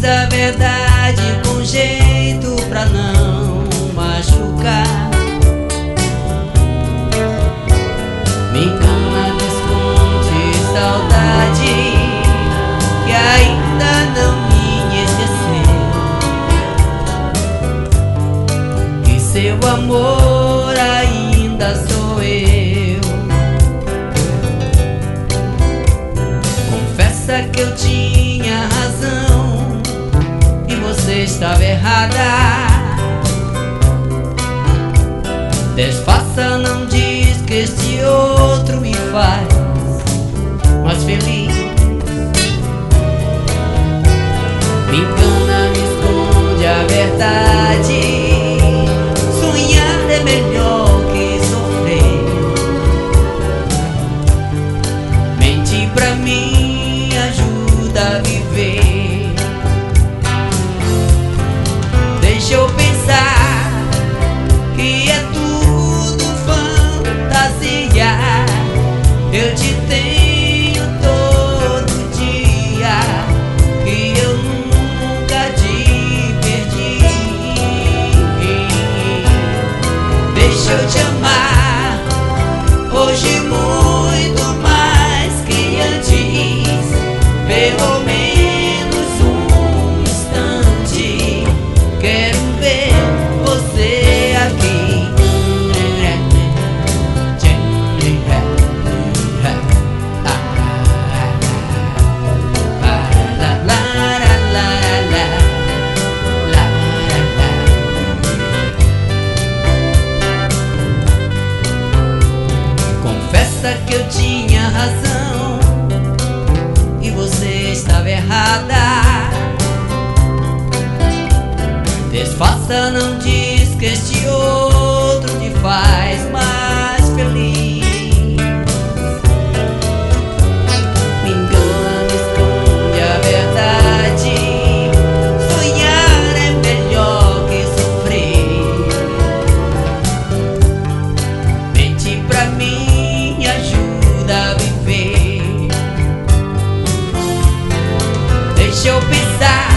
diz a verdade com jeito pra não machucar. Me engana, me esconde saudade que ainda não me esqueceu. E seu amor ainda sou eu. Confessa que eu tinha razão e você estava errada. Desfaça, não diz que este outro me faz mais feliz. Me engana, me esconde a verdade. Sonhar é melhor que sofrer. Mentir pra mim ajuda a viver. Deixa eu pensar que é tudo fantasia. Eu te tenho todo dia e eu nunca te perdi. Deixa eu te amar hoje muito mais que antes. Pelo menos um instante quero ver você aqui. Confessa que eu tinha razão e você estava errada. Desfaça, não diz que este outro te faz mais feliz. Me engana, me esconde a verdade. Sonhar é melhor que sofrer. Mentir pra mim ajuda a viver. Deixa eu pensar